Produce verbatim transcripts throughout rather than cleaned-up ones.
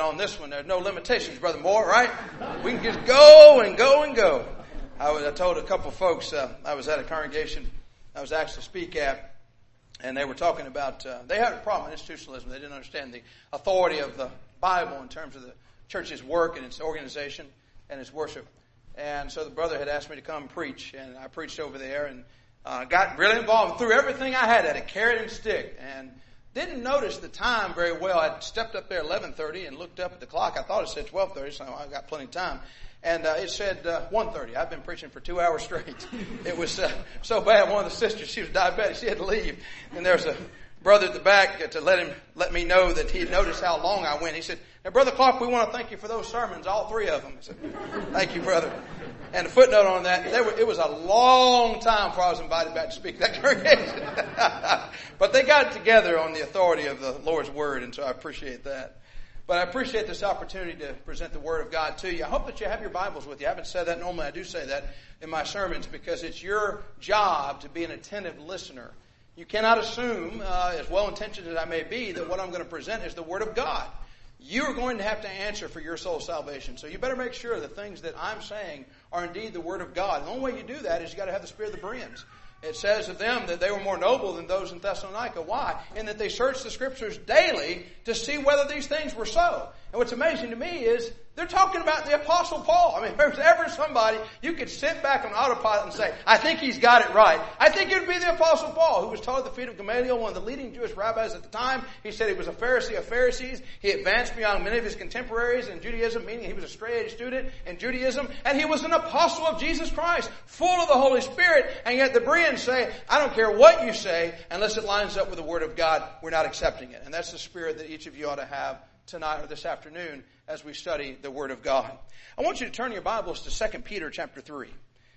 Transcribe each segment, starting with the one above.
on this one. There's no limitations, Brother Moore, right? We can just go and go and go. I, was, I told a couple of folks, uh, I was at a congregation I was asked to speak at, and they were talking about, uh, they had a problem with institutionalism. They didn't understand the authority of the Bible in terms of the church's work and its organization and its worship. And so the brother had asked me to come preach, and I preached over there and uh, got really involved and threw everything I had at it, carrot and stick, and didn't notice the time very well. I stepped up there at eleven thirty and looked up at the clock. I thought it said twelve thirty, so I got plenty of time. And uh, it said uh, one thirty. I've been preaching for two hours straight. It was uh, so bad. One of the sisters, she was diabetic. She had to leave. And there's a brother at the back to let him let me know that he had noticed how long I went. He said, "Now, Brother Clark, we want to thank you for those sermons, all three of them." I said, "Thank you, brother." And a footnote on that, they were, it was a long time before I was invited back to speak at that congregation. But they got together on the authority of the Lord's Word, and so I appreciate that. But I appreciate this opportunity to present the Word of God to you. I hope that you have your Bibles with you. I haven't said that. Normally I do say that in my sermons because it's your job to be an attentive listener. You cannot assume, uh, as well-intentioned as I may be, that what I'm going to present is the Word of God. You're going to have to answer for your soul's salvation. So you better make sure the things that I'm saying are indeed the Word of God. And the only way you do that is you've got to have the spirit of the Bereans. It says of them that they were more noble than those in Thessalonica. Why? In that they searched the Scriptures daily to see whether these things were so. And what's amazing to me is they're talking about the Apostle Paul. I mean, if there's ever somebody you could sit back on autopilot and say, "I think he's got it right," I think it would be the Apostle Paul, who was taught at the feet of Gamaliel, one of the leading Jewish rabbis at the time. He said he was a Pharisee of Pharisees. He advanced beyond many of his contemporaries in Judaism, meaning he was a straight-edge student in Judaism. And he was an apostle of Jesus Christ, full of the Holy Spirit. And yet the Bereans say, "I don't care what you say, unless it lines up with the Word of God, we're not accepting it." And that's the spirit that each of you ought to have tonight or this afternoon as we study the Word of God. I want you to turn your Bibles to Second Peter chapter three.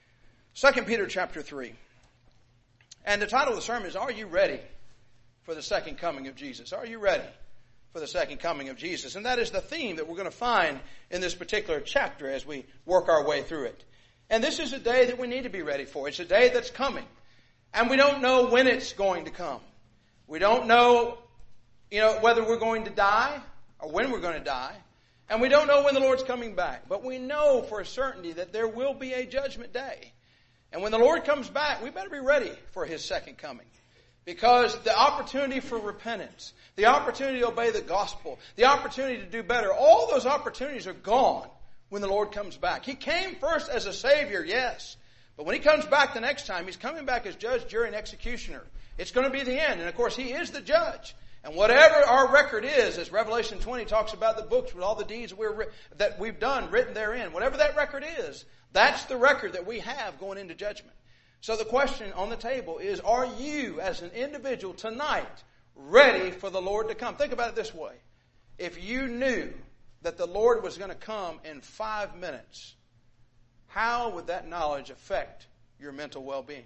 Second Peter chapter three. And the title of the sermon is, "Are you ready for the second coming of Jesus?" Are you ready for the second coming of Jesus? And that is the theme that we're going to find in this particular chapter as we work our way through it. And this is a day that we need to be ready for. It's a day that's coming. And we don't know when it's going to come. We don't know, you know, whether we're going to die or when we're going to die. And we don't know when the Lord's coming back. But we know for a certainty that there will be a judgment day. And when the Lord comes back, we better be ready for His second coming. Because the opportunity for repentance, the opportunity to obey the gospel, the opportunity to do better, all those opportunities are gone when the Lord comes back. He came first as a Savior, yes. But when He comes back the next time, He's coming back as judge, jury, and executioner. It's going to be the end. And of course, He is the judge. And whatever our record is, as Revelation twenty talks about the books with all the deeds we're, that we've done written therein, whatever that record is, that's the record that we have going into judgment. So the question on the table is, are you as an individual tonight ready for the Lord to come? Think about it this way. If you knew that the Lord was going to come in five minutes, how would that knowledge affect your mental well-being?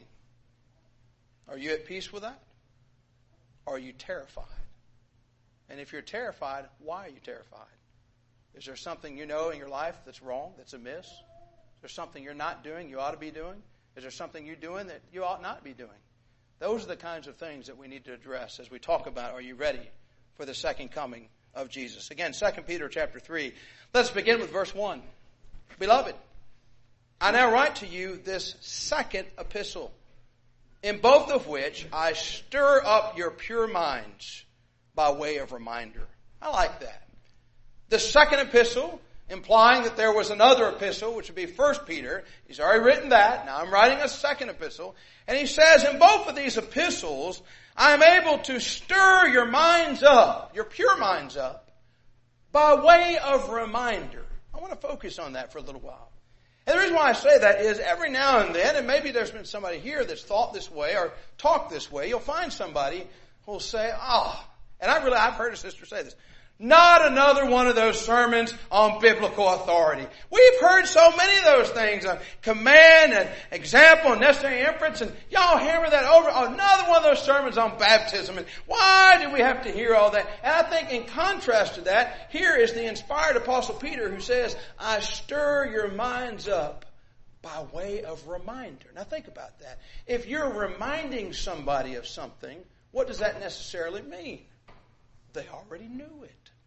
Are you at peace with that? Or are you terrified? And if you're terrified, why are you terrified? Is there something you know in your life that's wrong, that's amiss? Is there something you're not doing you ought to be doing? Is there something you're doing that you ought not be doing? Those are the kinds of things that we need to address as we talk about, are you ready for the second coming of Jesus? Again, Second Peter chapter three. Let's begin with verse one. Beloved, I now write to you this second epistle, in both of which I stir up your pure minds by way of reminder. I like that. The second epistle, implying that there was another epistle, which would be First Peter. He's already written that. Now I'm writing a second epistle. And he says, in both of these epistles, I am able to stir your minds up, your pure minds up, by way of reminder. I want to focus on that for a little while. And the reason why I say that is every now and then, and maybe there's been somebody here that's thought this way or talked this way, you'll find somebody who will say, oh, and I really, I've heard a sister say this, not another one of those sermons on biblical authority. We've heard so many of those things on command and example and necessary inference, and y'all hammer that over. Oh, another one of those sermons on baptism. And why do we have to hear all that? And I think in contrast to that, here is the inspired Apostle Peter who says, I stir your minds up by way of reminder. Now think about that. If you're reminding somebody of something, what does that necessarily mean? They already knew it.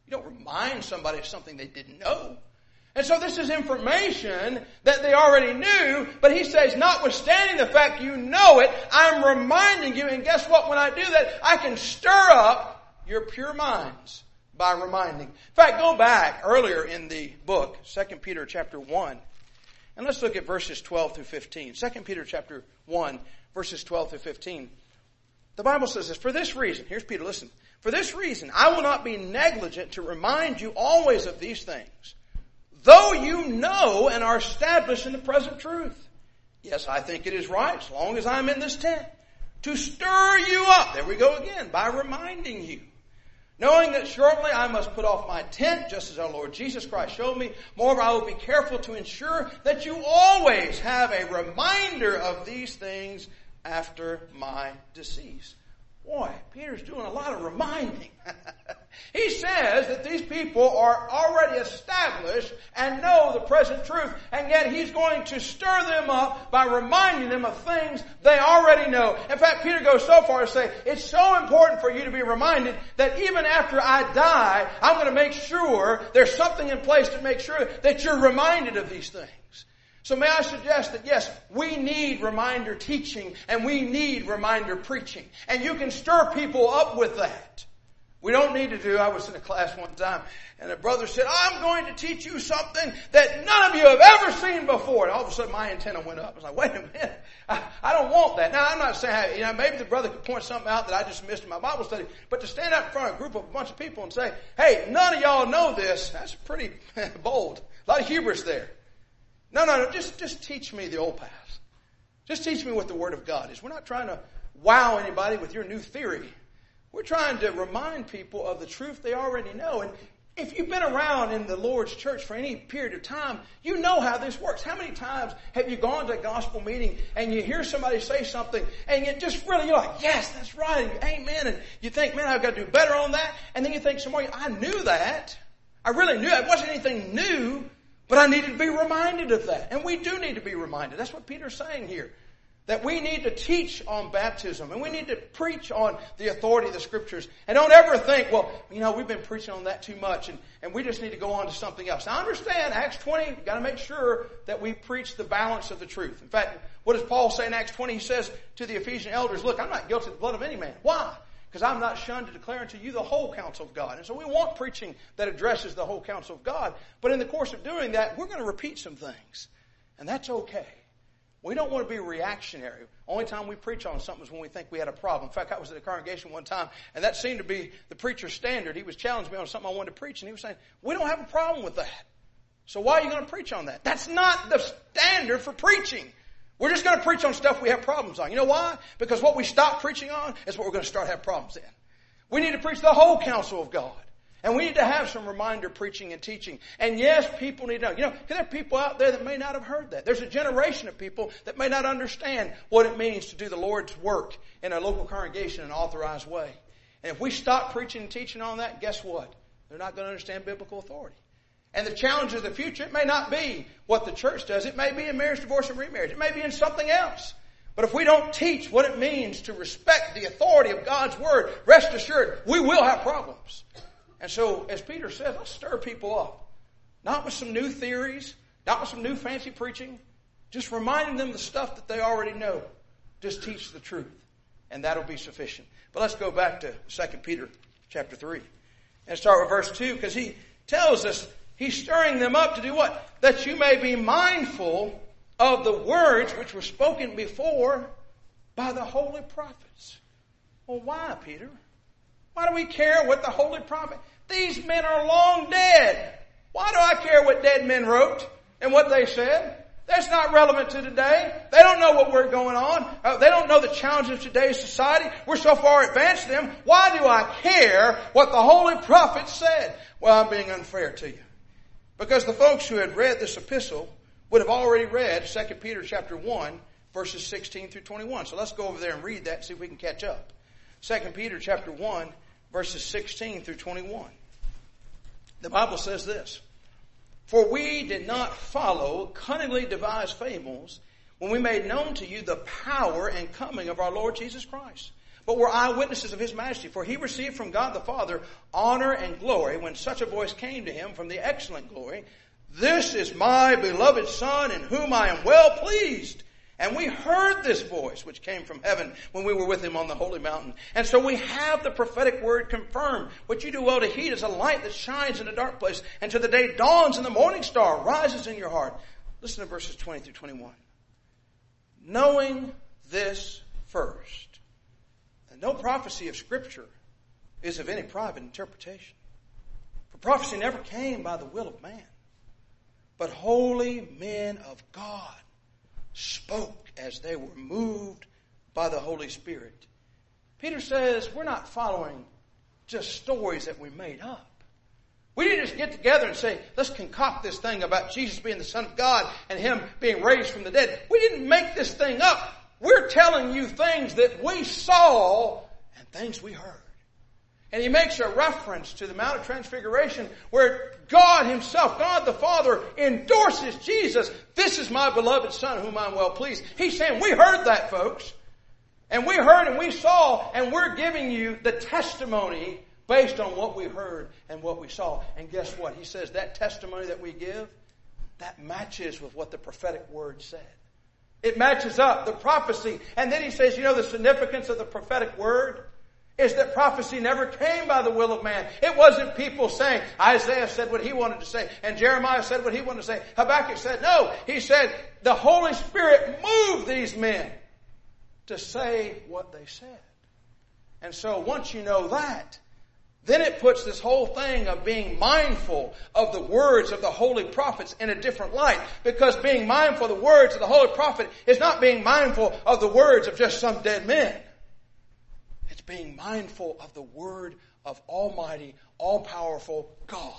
You don't remind somebody of something they didn't know. And so this is information that they already knew, but he says, notwithstanding the fact you know it, I'm reminding you, and guess what? When I do that, I can stir up your pure minds by reminding. In fact, go back earlier in the book, Second Peter chapter one, and let's look at verses twelve through fifteen. Second Peter chapter one, verses twelve through fifteen. The Bible says this, for this reason, here's Peter, listen, for this reason, I will not be negligent to remind you always of these things, though you know and are established in the present truth. Yes, I think it is right, as long as I'm in this tent, to stir you up, there we go again, by reminding you. Knowing that shortly I must put off my tent, just as our Lord Jesus Christ showed me. Moreover, I will be careful to ensure that you always have a reminder of these things after my decease. Boy, Peter's doing a lot of reminding. He says that these people are already established and know the present truth, and yet he's going to stir them up by reminding them of things they already know. In fact, Peter goes so far as to say, it's so important for you to be reminded that even after I die, I'm going to make sure there's something in place to make sure that you're reminded of these things. So may I suggest that yes, we need reminder teaching and we need reminder preaching. And you can stir people up with that. We don't need to do, I was in a class one time and a brother said, I'm going to teach you something that none of you have ever seen before. And all of a sudden my antenna went up. I was like, wait a minute, I, I don't want that. Now I'm not saying, you know, maybe the brother could point something out that I just missed in my Bible study, but to stand up in front of a group of a bunch of people and say, hey, none of y'all know this, that's pretty bold. A lot of hubris there. No, no, no, just, just teach me the old path. Just teach me what the Word of God is. We're not trying to wow anybody with your new theory. We're trying to remind people of the truth they already know. And if you've been around in the Lord's church for any period of time, you know how this works. How many times have you gone to a gospel meeting and you hear somebody say something and you just really, you're like, yes, that's right, and amen. And you think, man, I've got to do better on that. And then you think some more, I knew that. I really knew it. It wasn't anything new. But I needed to be reminded of that. And we do need to be reminded. That's what Peter's saying here. That we need to teach on baptism. And we need to preach on the authority of the Scriptures. And don't ever think, well, you know, we've been preaching on that too much. And, and we just need to go on to something else. Now, I understand Acts twenty, we've got to make sure that we preach the balance of the truth. In fact, what does Paul say in Acts twenty? He says to the Ephesian elders, look, I'm not guilty of the blood of any man. Why? Because I'm not shunned to declare unto you the whole counsel of God. And so we want preaching that addresses the whole counsel of God. But in the course of doing that, we're going to repeat some things. And that's okay. We don't want to be reactionary. Only time we preach on something is when we think we had a problem. In fact, I was at a congregation one time, and that seemed to be the preacher's standard. He was challenging me on something I wanted to preach, and he was saying, we don't have a problem with that. So why are you going to preach on that? That's not the standard for preaching. We're just going to preach on stuff we have problems on. You know why? Because what we stop preaching on is what we're going to start having problems in. We need to preach the whole counsel of God. And we need to have some reminder preaching and teaching. And yes, people need to know. You know, there are people out there that may not have heard that. There's a generation of people that may not understand what it means to do the Lord's work in a local congregation in an authorized way. And if we stop preaching and teaching on that, guess what? They're not going to understand biblical authority. And the challenge of the future, it may not be what the church does. It may be in marriage, divorce, and remarriage. It may be in something else. But if we don't teach what it means to respect the authority of God's Word, rest assured, we will have problems. And so, as Peter said, let's stir people up. Not with some new theories, not with some new fancy preaching. Just reminding them the stuff that they already know. Just teach the truth. And that'll be sufficient. But let's go back to Second Peter chapter three. And start with verse two, because he tells us, he's stirring them up to do what? That you may be mindful of the words which were spoken before by the holy prophets. Well, why, Peter? Why do we care what the holy prophet? These men are long dead. Why do I care what dead men wrote and what they said? That's not relevant to today. They don't know what we're going on. Uh, they don't know the challenges of today's society. We're so far advanced them. Why do I care what the holy prophets said? Well, I'm being unfair to you. Because the folks who had read this epistle would have already read Second Peter chapter one, verses sixteen through twenty-one. So let's go over there and read that and see if we can catch up. Second Peter chapter one, verses sixteen through twenty-one. The Bible says this, for we did not follow cunningly devised fables when we made known to you the power and coming of our Lord Jesus Christ, but were eyewitnesses of his majesty. For he received from God the Father honor and glory when such a voice came to him from the excellent glory. This is my beloved Son in whom I am well pleased. And we heard this voice which came from heaven when we were with him on the holy mountain. And so we have the prophetic word confirmed. What you do well to heed is a light that shines in a dark place, and till the day dawns and the morning star rises in your heart. Listen to verses twenty through twenty-one. Knowing this first, that no prophecy of Scripture is of any private interpretation. For prophecy never came by the will of man, but holy men of God spoke as they were moved by the Holy Spirit. Peter says we're not following just stories that we made up. We didn't just get together and say, let's concoct this thing about Jesus being the Son of God and him being raised from the dead. We didn't make this thing up. We're telling you things that we saw and things we heard. And he makes a reference to the Mount of Transfiguration where God himself, God the Father, endorses Jesus. This is my beloved Son whom I'm well pleased. He's saying, we heard that, folks. And we heard and we saw, and we're giving you the testimony based on what we heard and what we saw. And guess what? He says that testimony that we give, that matches with what the prophetic word said. It matches up, the prophecy. And then he says, you know the significance of the prophetic word? Is that prophecy never came by the will of man. It wasn't people saying, Isaiah said what he wanted to say, and Jeremiah said what he wanted to say. Habakkuk said, no. He said, the Holy Spirit moved these men to say what they said. And so once you know that, then it puts this whole thing of being mindful of the words of the holy prophets in a different light. Because being mindful of the words of the holy prophet is not being mindful of the words of just some dead men. It's being mindful of the word of Almighty, all-powerful God.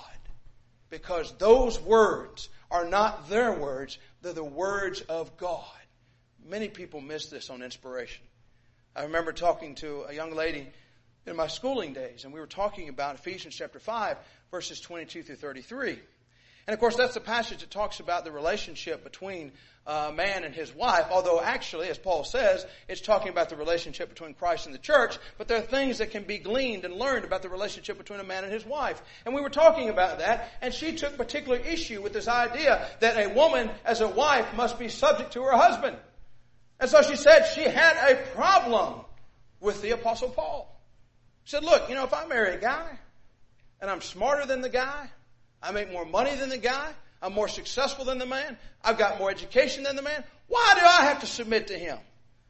Because those words are not their words, they're the words of God. Many people miss this on inspiration. I remember talking to a young lady in my schooling days, and we were talking about Ephesians chapter five, verses twenty-two through thirty-three. And of course, that's the passage that talks about the relationship between a man and his wife, although actually, as Paul says, it's talking about the relationship between Christ and the church, but there are things that can be gleaned and learned about the relationship between a man and his wife. And we were talking about that, and she took particular issue with this idea that a woman as a wife must be subject to her husband. And so she said she had a problem with the Apostle Paul. She said, look, you know, if I marry a guy, and I'm smarter than the guy, I make more money than the guy, I'm more successful than the man, I've got more education than the man, why do I have to submit to him?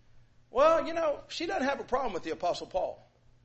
Well, you know, she doesn't have a problem with the Apostle Paul.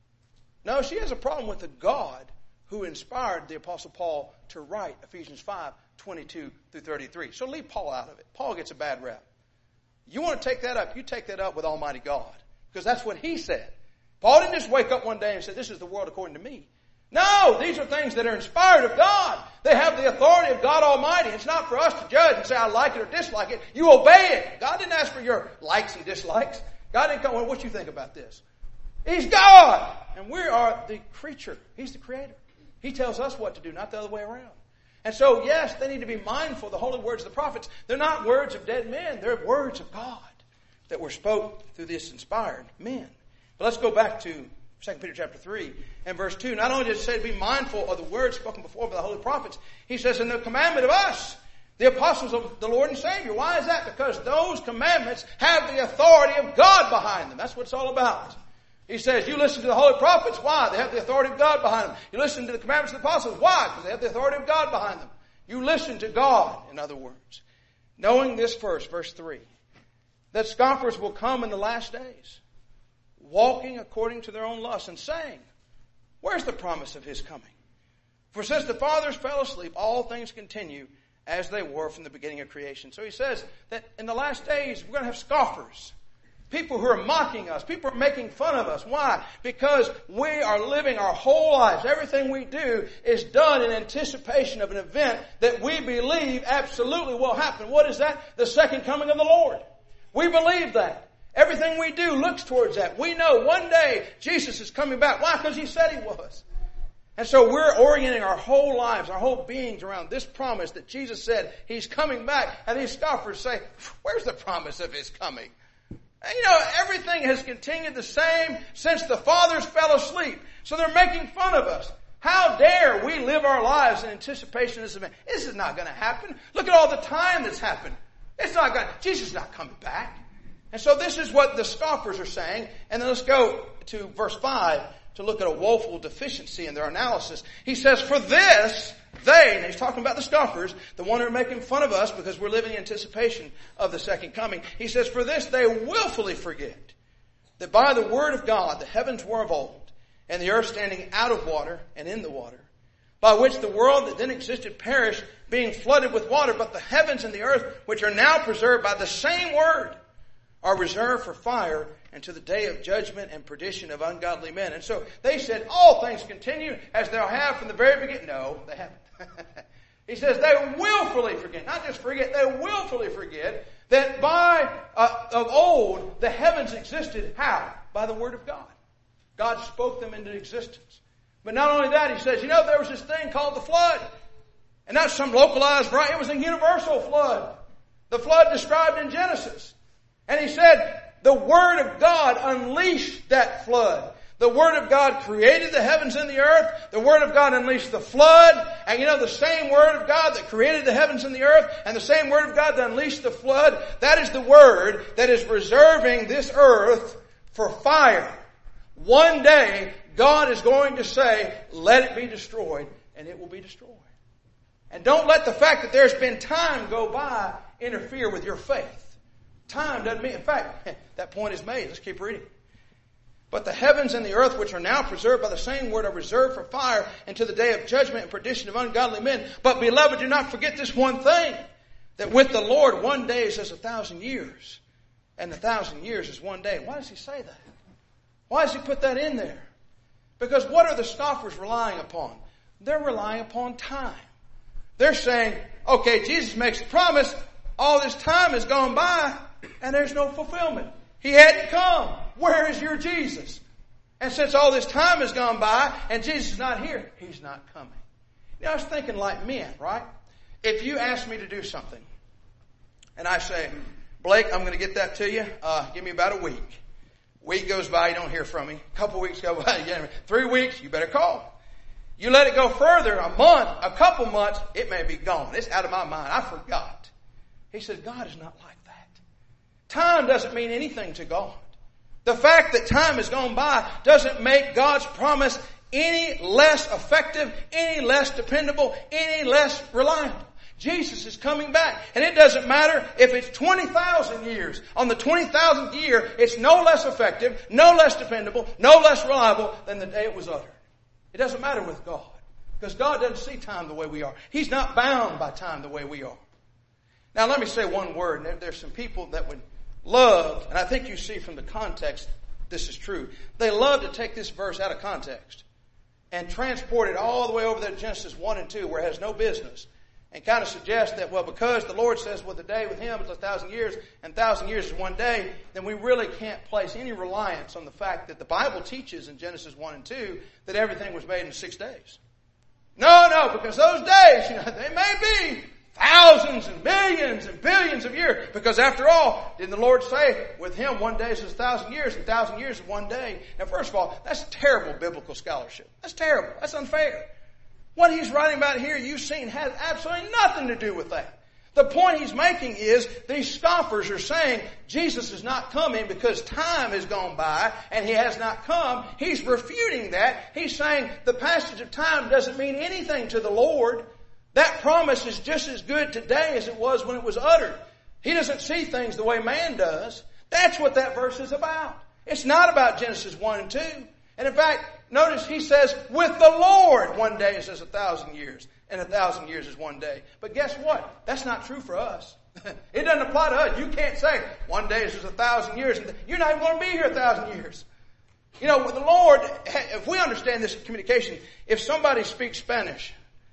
No, she has a problem with the God who inspired the Apostle Paul to write Ephesians five, twenty-two through thirty-three. So leave Paul out of it. Paul gets a bad rep. You want to take that up, you take that up with Almighty God. Because that's what he said. Paul didn't just wake up one day and say, this is the world according to me. No, these are things that are inspired of God. They have the authority of God Almighty. It's not for us to judge and say, I like it or dislike it. You obey it. God didn't ask for your likes and dislikes. God didn't come, well, what you think about this? He's God. And we are the creature. He's the creator. He tells us what to do, not the other way around. And so, yes, they need to be mindful of the holy words of the prophets. They're not words of dead men. They're words of God that were spoke through this inspired men. But let's go back to Second Peter chapter three and verse two. Not only does it say to be mindful of the words spoken before by the holy prophets, he says, in the commandment of us, the apostles of the Lord and Savior. Why is that? Because those commandments have the authority of God behind them. That's what it's all about. He says, you listen to the holy prophets. Why? They have the authority of God behind them. You listen to the commandments of the apostles. Why? Because they have the authority of God behind them. You listen to God, in other words. Knowing this first, verse three, that scoffers will come in the last days, walking according to their own lusts, and saying, where's the promise of his coming? For since the fathers fell asleep, all things continue as they were from the beginning of creation. So he says that in the last days, we're going to have scoffers. People who are mocking us. People are making fun of us. Why? Because we are living our whole lives. Everything we do is done in anticipation of an event that we believe absolutely will happen. What is that? The second coming of the Lord. We believe that. Everything we do looks towards that. We know one day Jesus is coming back. Why? Because he said he was. And so we're orienting our whole lives, our whole beings around this promise that Jesus said he's coming back. And these scoffers say, where's the promise of his coming? You know, everything has continued the same since the fathers fell asleep. So they're making fun of us. How dare we live our lives in anticipation of this event? This is not going to happen. Look at all the time that's happened. It's not going. Jesus is not coming back. And so this is what the scoffers are saying. And then let's go to verse five to look at a woeful deficiency in their analysis. He says, for this, they, and he's talking about the scoffers, the one who are making fun of us because we're living in anticipation of the second coming. He says, for this they willfully forget that by the word of God the heavens were of old, and the earth standing out of water and in the water, by which the world that then existed perished, being flooded with water. But the heavens and the earth, which are now preserved by the same word, are reserved for fire and to the day of judgment and perdition of ungodly men. And so they said, all things continue as they'll have from the very beginning. No, they haven't. He says they willfully forget, not just forget, they willfully forget that by, uh, of old, the heavens existed. How? By the word of God. God spoke them into existence. But not only that, he says, you know, there was this thing called the flood. And not some localized, right? It was a universal flood. The flood described in Genesis. And he said, the word of God unleashed that flood. The word of God created the heavens and the earth. The word of God unleashed the flood. And you know, the same word of God that created the heavens and the earth, and the same word of God that unleashed the flood, that is the word that is reserving this earth for fire. One day, God is going to say, let it be destroyed, and it will be destroyed. And don't let the fact that there's been time go by interfere with your faith. Time doesn't mean, in fact, that point is made. Let's keep reading. But the heavens and the earth, which are now preserved by the same word, are reserved for fire and to the day of judgment and perdition of ungodly men. But beloved, do not forget this one thing, that with the Lord one day is as a thousand years, and a thousand years is one day. Why does he say that? Why does he put that in there? Because what are the scoffers relying upon? They're relying upon time. They're saying, okay, Jesus makes a promise, all this time has gone by, and there's no fulfillment. He hadn't come. Where is your Jesus? And since all this time has gone by, and Jesus is not here, he's not coming. You know, I was thinking like men, right? If you ask me to do something, and I say, Blake, I'm going to get that to you, uh, give me about a week. Week goes by, you don't hear from me. A couple weeks go by, you get three weeks, you better call. You let it go further, a month, a couple months, it may be gone. It's out of my mind. I forgot. He said, God is not like that. Time doesn't mean anything to God. The fact that time has gone by doesn't make God's promise any less effective, any less dependable, any less reliable. Jesus is coming back. And it doesn't matter if it's twenty thousand years. On the twenty thousandth year, it's no less effective, no less dependable, no less reliable than the day it was uttered. It doesn't matter with God. Because God doesn't see time the way we are. He's not bound by time the way we are. Now let me say one word. There, there's some people that would love, and I think you see from the context this is true. They love to take this verse out of context and transport it all the way over there to Genesis one and two where it has no business. And kind of suggest that, well, because the Lord says, well, the day with him is a thousand years, and a thousand years is one day, then we really can't place any reliance on the fact that the Bible teaches in Genesis one and two that everything was made in six days. No, no, because those days, you know, they may be thousands and millions and billions of years. Because after all, didn't the Lord say, with him one day is a thousand years, and a thousand years is one day? Now, first of all, that's terrible biblical scholarship. That's terrible. That's unfair. What he's writing about here, you've seen, has absolutely nothing to do with that. The point he's making is these scoffers are saying Jesus is not coming because time has gone by and he has not come. He's refuting that. He's saying the passage of time doesn't mean anything to the Lord. That promise is just as good today as it was when it was uttered. He doesn't see things the way man does. That's what that verse is about. It's not about Genesis one and two. And in fact, notice he says, with the Lord, one day is as a thousand years, and a thousand years is one day. But guess what? That's not true for us. It doesn't apply to us. You can't say, one day is as a thousand years. You're not even going to be here a thousand years. You know, with the Lord, if we understand this communication, if somebody speaks Spanish,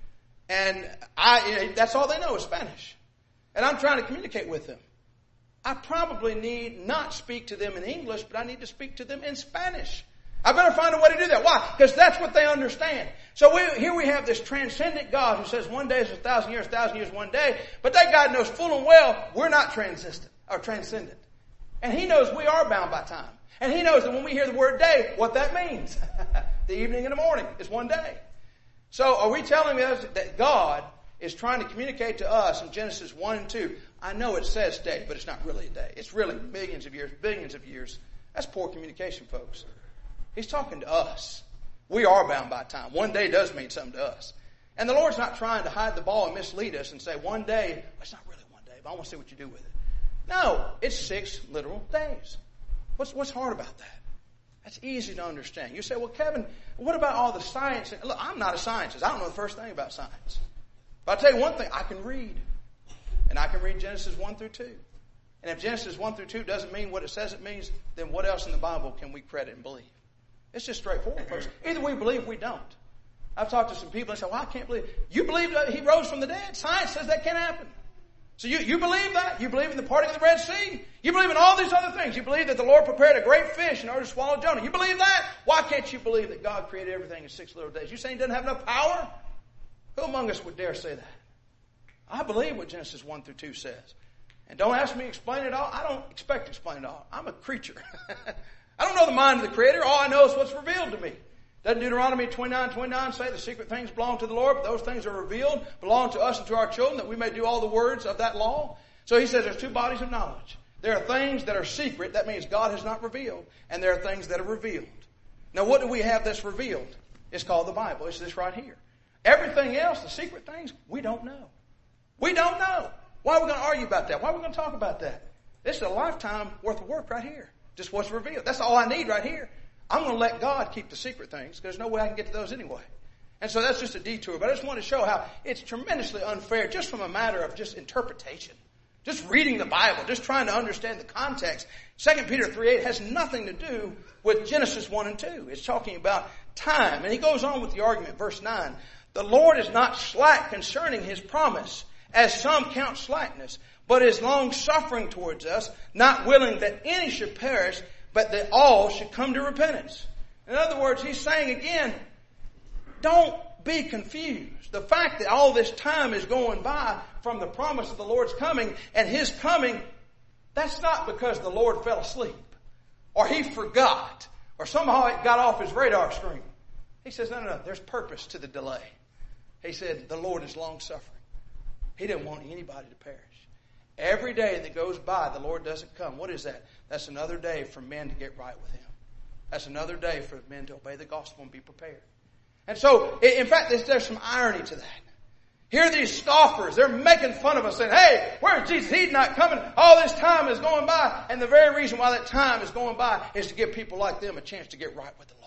and I, you know, that's all they know is Spanish, and I'm trying to communicate with them, I probably need not speak to them in English, but I need to speak to them in Spanish. I better find a way to do that. Why? Because that's what they understand. So we, here we have this transcendent God who says one day is a thousand years, a thousand years one day. But that God knows full and well we're not transcendent or transcendent. And He knows we are bound by time. And He knows that when we hear the word day, what that means. The evening and the morning is one day. So are we telling us that God is trying to communicate to us in Genesis one and two, I know it says day, but it's not really a day. It's really millions of years, billions of years. That's poor communication, folks. He's talking to us. We are bound by time. One day does mean something to us. And the Lord's not trying to hide the ball and mislead us and say one day, it's not really one day, but I want to see what you do with it. No, it's six literal days. What's, what's hard about that? That's easy to understand. You say, well, Kevin, what about all the science? Look, I'm not a scientist. I don't know the first thing about science. But I'll tell you one thing, I can read. And I can read Genesis one through two. And if Genesis one through two doesn't mean what it says it means, then what else in the Bible can we credit and believe? It's just straightforward, folks. Either we believe or we don't. I've talked to some people and say, well, I can't believe. You believe that He rose from the dead? Science says that can't happen. So you, you believe that? You believe in the parting of the Red Sea? You believe in all these other things? You believe that the Lord prepared a great fish in order to swallow Jonah? You believe that? Why can't you believe that God created everything in six little days? You saying He doesn't have enough power? Who among us would dare say that? I believe what Genesis one through two says. And don't ask me to explain it all. I don't expect to explain it all. I'm a creature. I don't know the mind of the Creator. All I know is what's revealed to me. Doesn't Deuteronomy twenty-nine twenty-nine say the secret things belong to the Lord, but those things are revealed, belong to us and to our children, that we may do all the words of that law? So he says there's two bodies of knowledge. There are things that are secret. That means God has not revealed. And there are things that are revealed. Now what do we have that's revealed? It's called the Bible. It's this right here. Everything else, the secret things, we don't know. We don't know. Why are we going to argue about that? Why are we going to talk about that? This is a lifetime worth of work right here. Just what's revealed. That's all I need right here. I'm going to let God keep the secret things because there's no way I can get to those anyway. And so that's just a detour. But I just want to show how it's tremendously unfair just from a matter of just interpretation. Just reading the Bible. Just trying to understand the context. Second Peter three eight has nothing to do with Genesis one and two. It's talking about time. And he goes on with the argument. Verse nine. The Lord is not slack concerning His promise, as some count slackness, but is long-suffering towards us, not willing that any should perish, but that all should come to repentance. In other words, he's saying again, don't be confused. The fact that all this time is going by from the promise of the Lord's coming and His coming, that's not because the Lord fell asleep or He forgot or somehow it got off His radar screen. He says, no, no, no, there's purpose to the delay. He said, the Lord is long-suffering. He didn't want anybody to perish. Every day that goes by, the Lord doesn't come. What is that? That's another day for men to get right with Him. That's another day for men to obey the gospel and be prepared. And so, in fact, there's some irony to that. Here are these scoffers. They're making fun of us saying, hey, where's Jesus? He's not coming. All this time is going by. And the very reason why that time is going by is to give people like them a chance to get right with the Lord.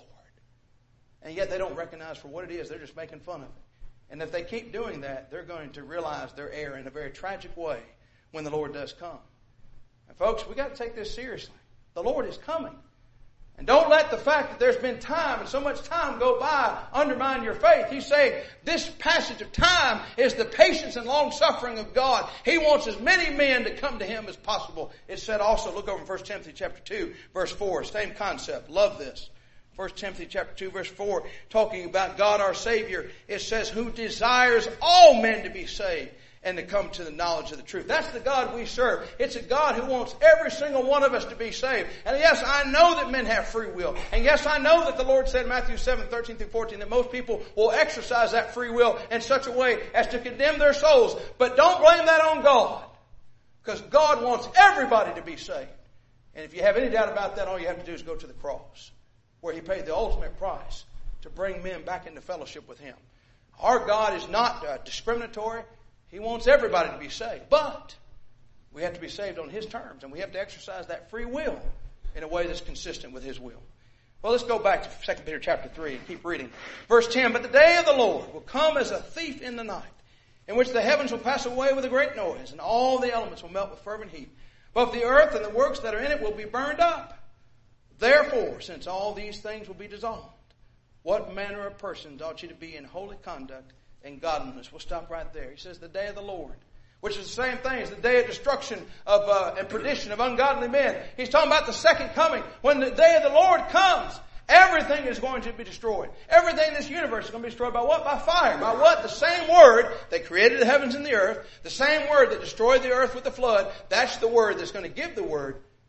And yet they don't recognize for what it is. They're just making fun of it. And if they keep doing that, they're going to realize their error in a very tragic way when the Lord does come. And folks, we got to take this seriously. The Lord is coming. And don't let the fact that there's been time and so much time go by undermine your faith. He's saying this passage of time is the patience and long suffering of God. He wants as many men to come to Him as possible. It said also, look over in First Timothy chapter two, verse four, same concept. Love this. First Timothy chapter two, verse four, talking about God our Savior. It says, who desires all men to be saved and to come to the knowledge of the truth. That's the God we serve. It's a God who wants every single one of us to be saved. And yes, I know that men have free will. And yes, I know that the Lord said in Matthew seven, thirteen through fourteen, that most people will exercise that free will in such a way as to condemn their souls. But don't blame that on God. Because God wants everybody to be saved. And if you have any doubt about that, all you have to do is go to the cross, where He paid the ultimate price to bring men back into fellowship with Him. Our God is not uh, discriminatory. He wants everybody to be saved. But we have to be saved on His terms. And we have to exercise that free will in a way that's consistent with His will. Well, let's go back to Second Peter chapter three and keep reading. Verse ten, but the day of the Lord will come as a thief in the night, in which the heavens will pass away with a great noise, and all the elements will melt with fervent heat. Both the earth and the works that are in it will be burned up. Therefore, since all these things will be dissolved, what manner of persons ought you to be in holy conduct and godliness? We'll stop right there. He says the day of the Lord, which is the same thing as the day of destruction of uh, and perdition of ungodly men. He's talking about the second coming. When the day of the Lord comes, everything is going to be destroyed. Everything in this universe is going to be destroyed by what? By fire. By what? The same word that created the heavens and the earth, the same word that destroyed the earth with the flood, that's the word that's going to give the word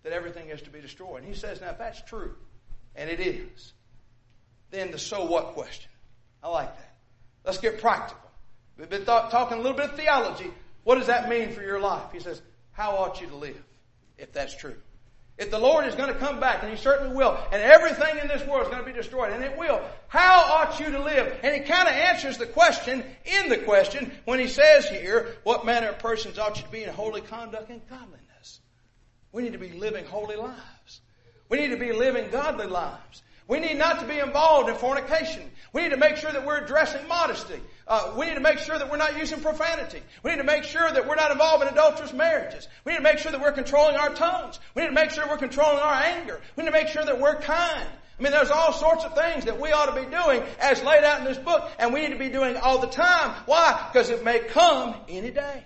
that everything is to be destroyed. And he says, now if that's true, and it is, then the so what question. I like that. Let's get practical. We've been th- talking a little bit of theology. What does that mean for your life? He says, how ought you to live if that's true? If the Lord is going to come back, and He certainly will, and everything in this world is going to be destroyed, and it will, how ought you to live? And He kind of answers the question in the question when He says here, what manner of persons ought you to be in holy conduct and godliness? We need to be living holy lives. We need to be living godly lives. We need not to be involved in fornication. We need to make sure that we're addressing modesty. Uh, we need to make sure that we're not using profanity. We need to make sure that we're not involved in adulterous marriages. We need to make sure that we're controlling our tongues. We need to make sure we're controlling our anger. We need to make sure that we're kind. I mean, there's all sorts of things that we ought to be doing as laid out in this book, and we need to be doing all the time. Why? Because it may come any day.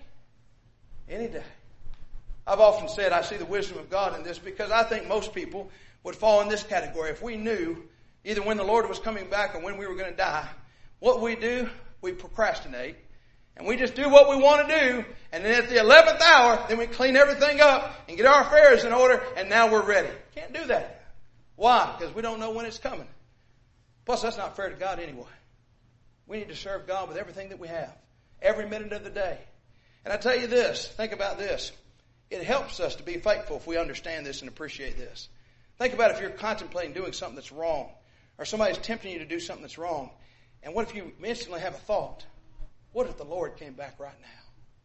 Any day. I've often said I see the wisdom of God in this because I think most people would fall in this category. If we knew either when the Lord was coming back or when we were going to die, what we do, we procrastinate. And we just do what we want to do. And then at the eleventh hour, then we clean everything up and get our affairs in order. And now we're ready. Can't do that. Why? Because we don't know when it's coming. Plus, that's not fair to God anyway. We need to serve God with everything that we have. Every minute of the day. And I tell you this. Think about this. It helps us to be faithful if we understand this and appreciate this. Think about if you're contemplating doing something that's wrong, or somebody's tempting you to do something that's wrong. And what if you instantly have a thought? What if the Lord came back right now?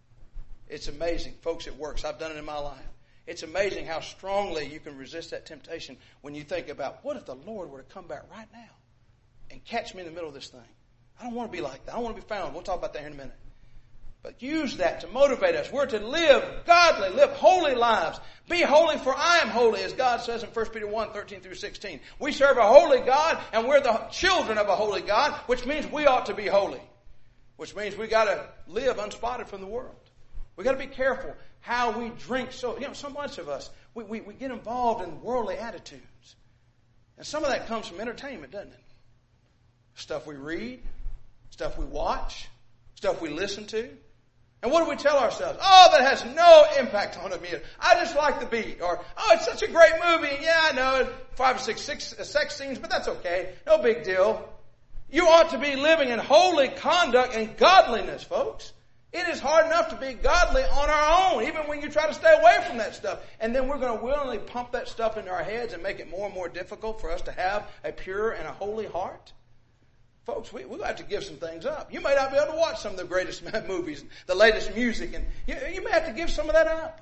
It's amazing. Folks, it works. I've done it in my life. It's amazing how strongly you can resist that temptation when you think about, what if the Lord were to come back right now and catch me in the middle of this thing? I don't want to be like that. I don't want to be found. We'll talk about that here in a minute. But use that to motivate us. We're to live godly, live holy lives. Be holy, for I am holy, as God says in First Peter one, thirteen through sixteen. We serve a holy God, and we're the children of a holy God, which means we ought to be holy. Which means we got to live unspotted from the world. We got to be careful how we drink. So, you know, so much of us, we, we, we get involved in worldly attitudes. And some of that comes from entertainment, doesn't it? Stuff we read, stuff we watch, stuff we listen to. And what do we tell ourselves? Oh, that has no impact on me. I just like the beat. Or, oh, it's such a great movie. Yeah, I know, five or six, six uh, sex scenes, but that's okay. No big deal. You ought to be living in holy conduct and godliness, folks. It is hard enough to be godly on our own, even when you try to stay away from that stuff. And then we're going to willingly pump that stuff into our heads and make it more and more difficult for us to have a pure and a holy heart. Folks, we, we'll have to give some things up. You may not be able to watch some of the greatest movies, the latest music, and you, you may have to give some of that up.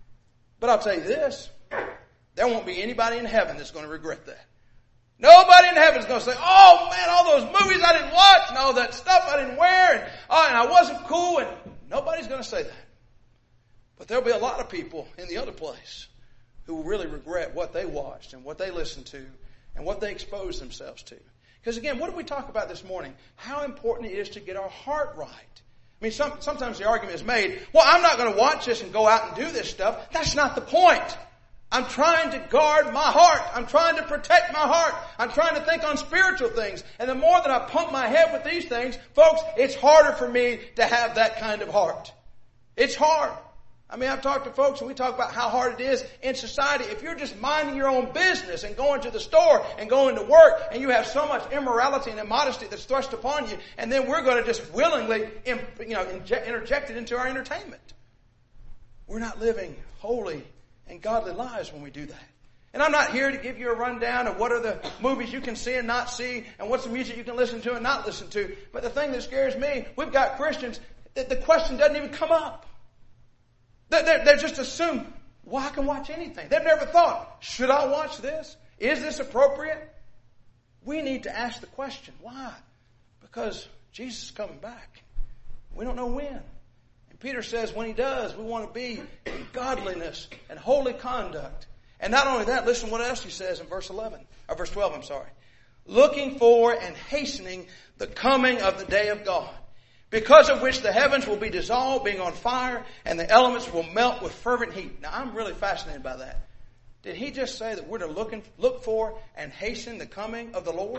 But I'll tell you this, there won't be anybody in heaven that's going to regret that. Nobody in heaven is going to say, oh man, all those movies I didn't watch and all that stuff I didn't wear and, oh, and I wasn't cool, and nobody's going to say that. But there'll be a lot of people in the other place who will really regret what they watched and what they listened to and what they exposed themselves to. Because again, what did we talk about this morning? How important it is to get our heart right. I mean, some, sometimes the argument is made, well, I'm not going to watch this and go out and do this stuff. That's not the point. I'm trying to guard my heart. I'm trying to protect my heart. I'm trying to think on spiritual things. And the more that I pump my head with these things, folks, it's harder for me to have that kind of heart. It's hard. I mean, I've talked to folks and we talk about how hard it is in society. If you're just minding your own business and going to the store and going to work and you have so much immorality and immodesty that's thrust upon you, and then we're going to just willingly, you know, inject, interject it into our entertainment. We're not living holy and godly lives when we do that. And I'm not here to give you a rundown of what are the movies you can see and not see and what's the music you can listen to and not listen to. But the thing that scares me, we've got Christians that the question doesn't even come up. They they just assume, well, I can watch anything. They've never thought, should I watch this? Is this appropriate? We need to ask the question. Why? Because Jesus is coming back. We don't know when. And Peter says when he does, we want to be in godliness and holy conduct. And not only that, listen what else he says in verse eleven, or verse twelve, I'm sorry. Looking for and hastening the coming of the day of God, because of which the heavens will be dissolved, being on fire, and the elements will melt with fervent heat. Now, I'm really fascinated by that. Did he just say that we're to look, and, look for and hasten the coming of the Lord?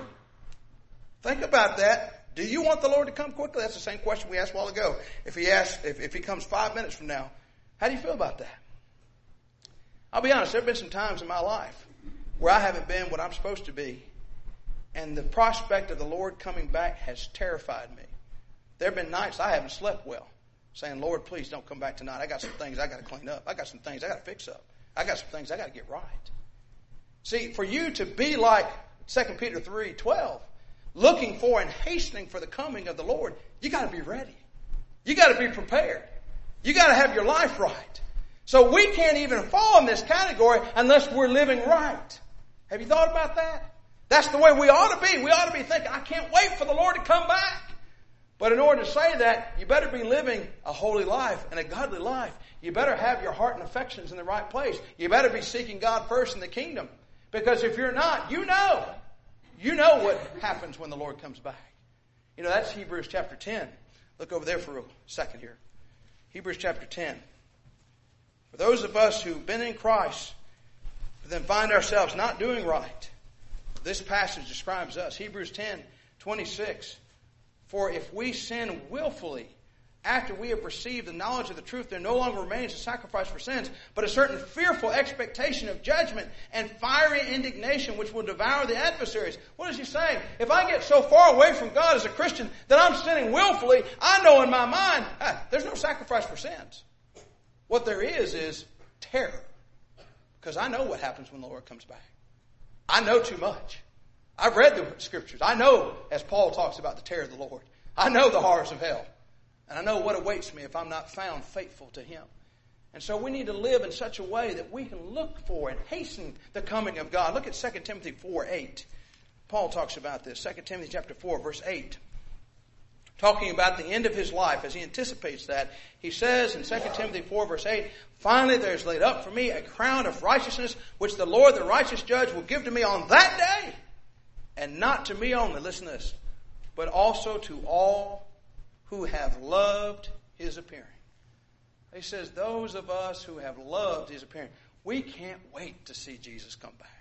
Think about that. Do you want the Lord to come quickly? That's the same question we asked a while ago. If he asks, if, if he comes five minutes from now, how do you feel about that? I'll be honest, there have been some times in my life where I haven't been what I'm supposed to be. And the prospect of the Lord coming back has terrified me. There have been nights I haven't slept well, saying, Lord, please don't come back tonight. I got some things I got to clean up. I got some things I got to fix up. I got some things I got to get right. See, for you to be like Second Peter three twelve, looking for and hastening for the coming of the Lord, you got to be ready. You got to be prepared. You got to have your life right. So we can't even fall in this category unless we're living right. Have you thought about that? That's the way we ought to be. We ought to be thinking, I can't wait for the Lord to come back. But in order to say that, you better be living a holy life and a godly life. You better have your heart and affections in the right place. You better be seeking God first in the kingdom. Because if you're not, you know. You know what happens when the Lord comes back. You know, that's Hebrews chapter ten. Look over there for a second here. Hebrews chapter ten. For those of us who've been in Christ, but then find ourselves not doing right, this passage describes us. Hebrews ten twenty-six. For if we sin willfully after we have received the knowledge of the truth, there no longer remains a sacrifice for sins, but a certain fearful expectation of judgment and fiery indignation which will devour the adversaries. What is he saying? If I get so far away from God as a Christian that I'm sinning willfully, I know in my mind, ah, there's no sacrifice for sins. What there is is terror. Because I know what happens when the Lord comes back. I know too much. I've read the scriptures. I know, as Paul talks about the terror of the Lord. I know the horrors of hell. And I know what awaits me if I'm not found faithful to Him. And so we need to live in such a way that we can look for and hasten the coming of God. Look at Second Timothy four eight. Paul talks about this. Second Timothy chapter four, verse eight. Talking about the end of his life as he anticipates that. He says in Second Timothy four, verse eight, Finally there is laid up for me a crown of righteousness, which the Lord, the righteous judge, will give to me on that day. And not to me only, listen to this, but also to all who have loved His appearing. He says, those of us who have loved His appearing, we can't wait to see Jesus come back.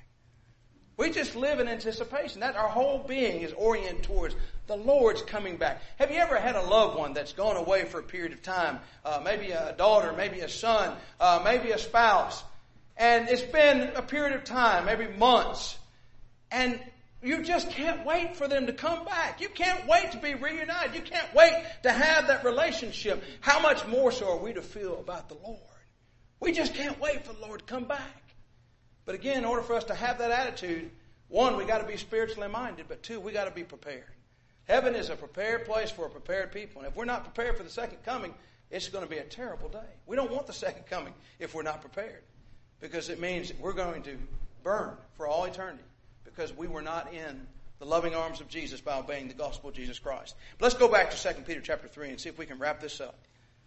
We just live in anticipation. That our whole being is oriented towards the Lord's coming back. Have you ever had a loved one that's gone away for a period of time? Uh, maybe a daughter, maybe a son, uh, maybe a spouse. And it's been a period of time, maybe months. And you just can't wait for them to come back. You can't wait to be reunited. You can't wait to have that relationship. How much more so are we to feel about the Lord? We just can't wait for the Lord to come back. But again, in order for us to have that attitude, one, we got to be spiritually minded, but two, we got to be prepared. Heaven is a prepared place for a prepared people. And if we're not prepared for the second coming, it's going to be a terrible day. We don't want the second coming if we're not prepared, because it means that we're going to burn for all eternity, because we were not in the loving arms of Jesus by obeying the gospel of Jesus Christ. But let's go back to Second Peter chapter three and see if we can wrap this up.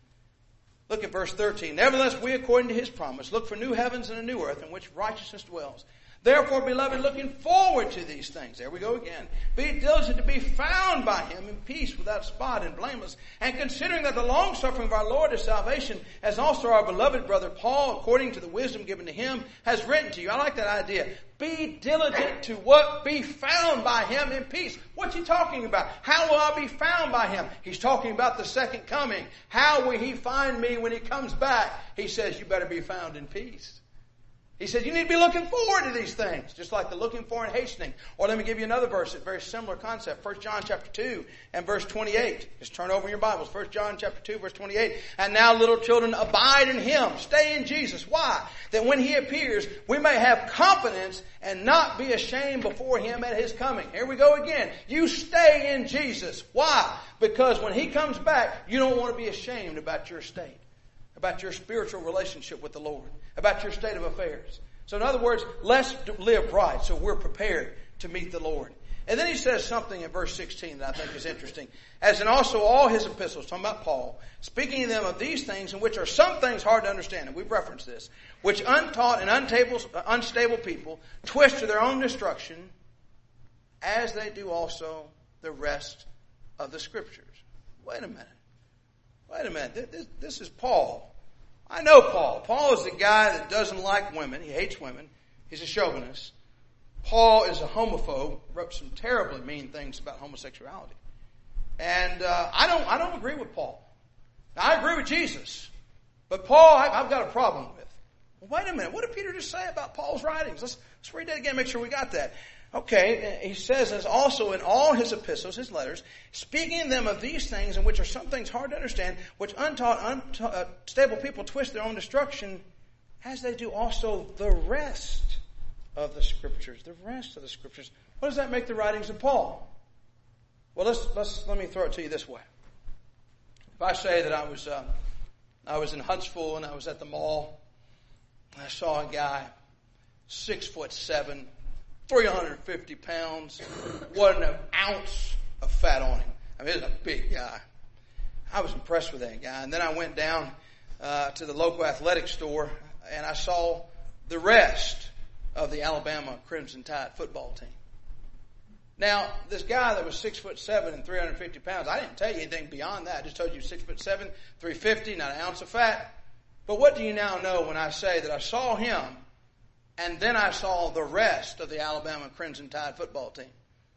Look at verse thirteen. Nevertheless, we, according to His promise, look for new heavens and a new earth in which righteousness dwells. Therefore, beloved, looking forward to these things. There we go again. Be diligent to be found by Him in peace, without spot and blameless. And considering that the long-suffering of our Lord is salvation, as also our beloved brother Paul, according to the wisdom given to him, has written to you. I like that idea. Be diligent to what? Be found by Him in peace. What's he talking about? How will I be found by Him? He's talking about the second coming. How will He find me when He comes back? He says, you better be found in peace. He said, you need to be looking forward to these things, just like the looking for and hastening. Or let me give you another verse, a very similar concept. First John chapter two and verse twenty-eight. Just turn over in your Bibles. First John chapter two, verse twenty-eight. And now, little children, abide in Him. Stay in Jesus. Why? That when He appears, we may have confidence and not be ashamed before Him at His coming. Here we go again. You stay in Jesus. Why? Because when He comes back, you don't want to be ashamed about your state, about your spiritual relationship with the Lord, about your state of affairs. So in other words, let's live right so we're prepared to meet the Lord. And then he says something in verse sixteen that I think is interesting. As in also all his epistles, talking about Paul, speaking to them of these things, in which are some things hard to understand, and we've referenced this, which untaught and unstable, unstable people twist to their own destruction, as they do also the rest of the Scriptures. Wait a minute. Wait a minute. This, this is Paul. I know Paul. Paul is the guy that doesn't like women. He hates women. He's a chauvinist. Paul is a homophobe. Wrote some terribly mean things about homosexuality. And uh, I don't I don't agree with Paul. Now, I agree with Jesus. But Paul, I, I've got a problem with. Well, wait a minute. What did Peter just say about Paul's writings? Let's, let's read that again, make sure we got that. Okay, he says, as also in all his epistles, his letters, speaking them of these things, in which are some things hard to understand, which untaught, unstable people twist their own destruction, as they do also the rest of the Scriptures. The rest of the Scriptures. What does that make the writings of Paul? Well, let's, let's, let me throw it to you this way. If I say that I was, uh, I was in Huntsville and I was at the mall, and I saw a guy, six foot seven, three hundred fifty pounds, wasn't an ounce of fat on him. I mean, he was a big guy. I was impressed with that guy. And then I went down uh, to the local athletic store, and I saw the rest of the Alabama Crimson Tide football team. Now, this guy that was six foot seven and three hundred fifty pounds, I didn't tell you anything beyond that. I just told you six foot seven, three fifty, not an ounce of fat. But what do you now know when I say that I saw him, and then I saw the rest of the Alabama Crimson Tide football team?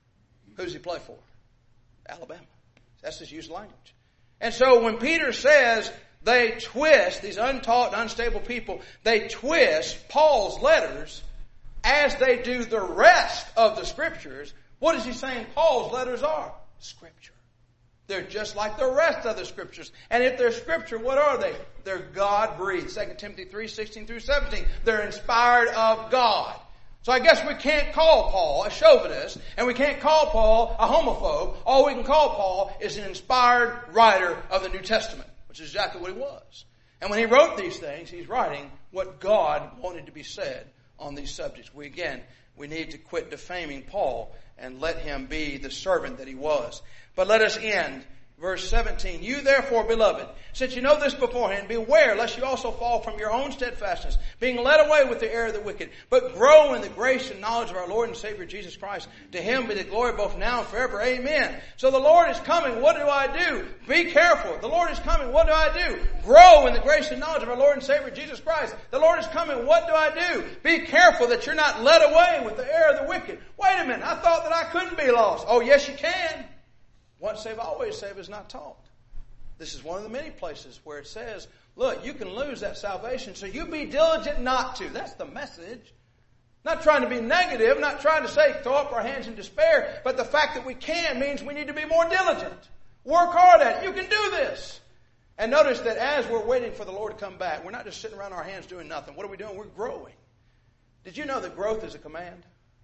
Who does he play for? Alabama. That's his use of language. And so when Peter says they twist, these untaught, unstable people, they twist Paul's letters as they do the rest of the Scriptures, what is he saying Paul's letters are? Scripture. They're just like the rest of the Scriptures. And if they're Scripture, what are they? They're God-breathed. Second Timothy three, sixteen through seventeen. They're inspired of God. So I guess we can't call Paul a chauvinist, and we can't call Paul a homophobe. All we can call Paul is an inspired writer of the New Testament, which is exactly what he was. And when he wrote these things, he's writing what God wanted to be said on these subjects. We, again, we need to quit defaming Paul and let him be the servant that he was. But let us end. Verse seventeen, you therefore, beloved, since you know this beforehand, beware lest you also fall from your own steadfastness, being led away with the error of the wicked, but grow in the grace and knowledge of our Lord and Savior Jesus Christ. To him be the glory both now and forever. Amen. So the Lord is coming. What do I do? Be careful. The Lord is coming. What do I do? Grow in the grace and knowledge of our Lord and Savior Jesus Christ. The Lord is coming. What do I do? Be careful that you're not led away with the error of the wicked. Wait a minute. I thought that I couldn't be lost. Oh, yes, you can. Once saved, always saved is not taught. This is one of the many places where it says, look, you can lose that salvation, so you be diligent not to. That's the message. Not trying to be negative, not trying to say throw up our hands in despair, but the fact that we can means we need to be more diligent. Work hard at it. You can do this. And notice that as we're waiting for the Lord to come back, we're not just sitting around our hands doing nothing. What are we doing? We're growing. Did you know that growth is a command?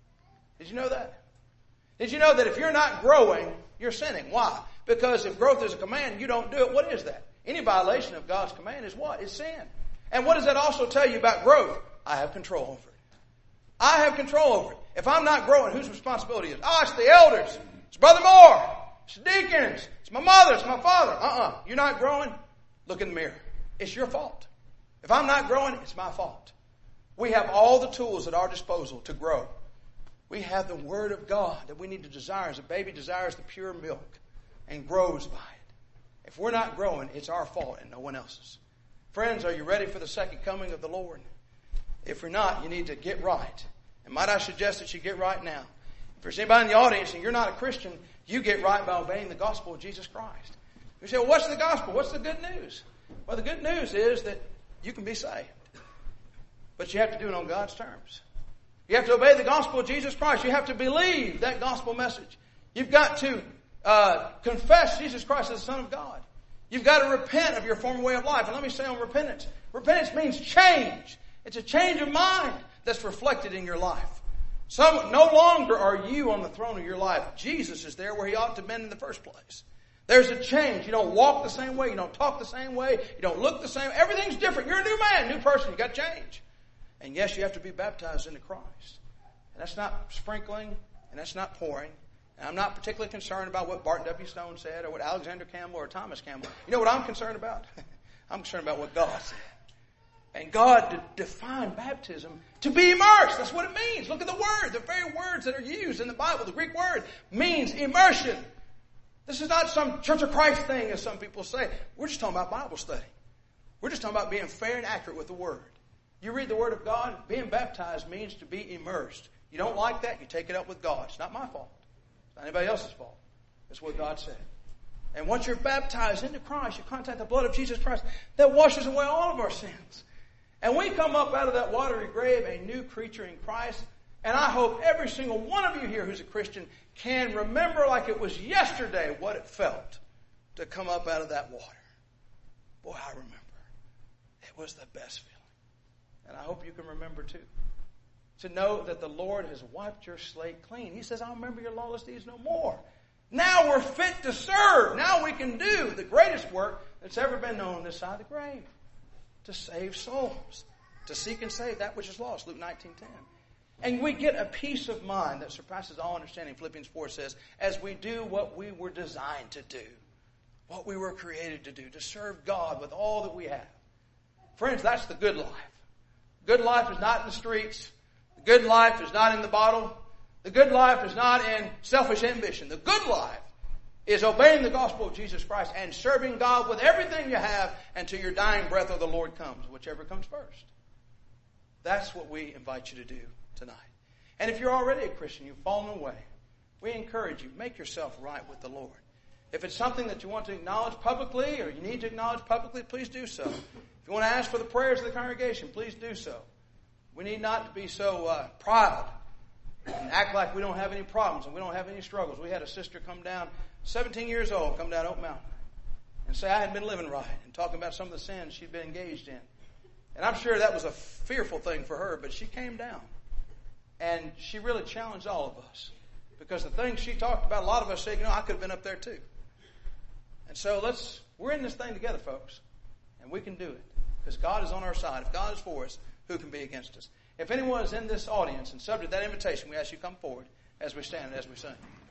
Did you know that? Did you know that if you're not growing, you're sinning? Why? Because if growth is a command and you don't do it, what is that? Any violation of God's command is what? It's sin. And what does that also tell you about growth? I have control over it. I have control over it. If I'm not growing, whose responsibility is it? Oh, it's the elders. It's Brother Moore. It's the deacons. It's my mother. It's my father. Uh-uh. You're not growing? Look in the mirror. It's your fault. If I'm not growing, it's my fault. We have all the tools at our disposal to grow. We have the Word of God that we need to desire as a baby desires the pure milk and grows by it. If we're not growing, it's our fault and no one else's. Friends, are you ready for the second coming of the Lord? If you're not, you need to get right. And might I suggest that you get right now? If there's anybody in the audience and you're not a Christian, you get right by obeying the gospel of Jesus Christ. You say, well, what's the gospel? What's the good news? Well, the good news is that you can be saved. But you have to do it on God's terms. You have to obey the gospel of Jesus Christ. You have to believe that gospel message. You've got to uh, confess Jesus Christ as the Son of God. You've got to repent of your former way of life. And let me say on repentance. Repentance means change. It's a change of mind that's reflected in your life. Some, no longer are you on the throne of your life. Jesus is there where he ought to have been in the first place. There's a change. You don't walk the same way. You don't talk the same way. You don't look the same. Everything's different. You're a new man, new person. You've got to change. And yes, you have to be baptized into Christ. And that's not sprinkling, and that's not pouring. And I'm not particularly concerned about what Barton W. Stone said, or what Alexander Campbell or Thomas Campbell. You know what I'm concerned about? I'm concerned about what God said. And God de- defined baptism to be immersed. That's what it means. Look at the word. The very words that are used in the Bible, the Greek word, means immersion. This is not some Church of Christ thing, as some people say. We're just talking about Bible study. We're just talking about being fair and accurate with the word. You read the Word of God, being baptized means to be immersed. You don't like that, you take it up with God. It's not my fault. It's not anybody else's fault. It's what God said. And once you're baptized into Christ, you contact the blood of Jesus Christ that washes away all of our sins. And we come up out of that watery grave a new creature in Christ. And I hope every single one of you here who's a Christian can remember like it was yesterday what it felt to come up out of that water. Boy, I remember. It was the best feeling. And I hope you can remember too. To know that the Lord has wiped your slate clean. He says, I'll remember your lawless deeds no more. Now we're fit to serve. Now we can do the greatest work that's ever been known this side of the grave. To save souls. To seek and save that which is lost. Luke nineteen ten. And we get a peace of mind that surpasses all understanding. Philippians four says, as we do what we were designed to do. What we were created to do. To serve God with all that we have. Friends, that's the good life. Good life is not in the streets. The good life is not in the bottle. The good life is not in selfish ambition. The good life is obeying the gospel of Jesus Christ and serving God with everything you have until your dying breath of the Lord comes, whichever comes first. That's what we invite you to do tonight. And if you're already a Christian, you've fallen away, we encourage you, make yourself right with the Lord. If it's something that you want to acknowledge publicly or you need to acknowledge publicly, please do so. If you want to ask for the prayers of the congregation, please do so. We need not to be so uh, proud and act like we don't have any problems and we don't have any struggles. We had a sister come down, seventeen years old, come down Oak Mountain and say I hadn't been living right and talking about some of the sins she'd been engaged in. And I'm sure that was a fearful thing for her, but she came down and she really challenged all of us because the things she talked about, a lot of us said, you know, I could have been up there too. And so let's, we're in this thing together, folks, and we can do it because God is on our side. If God is for us, who can be against us? If anyone is in this audience and subject to that invitation, we ask you to come forward as we stand and as we sing.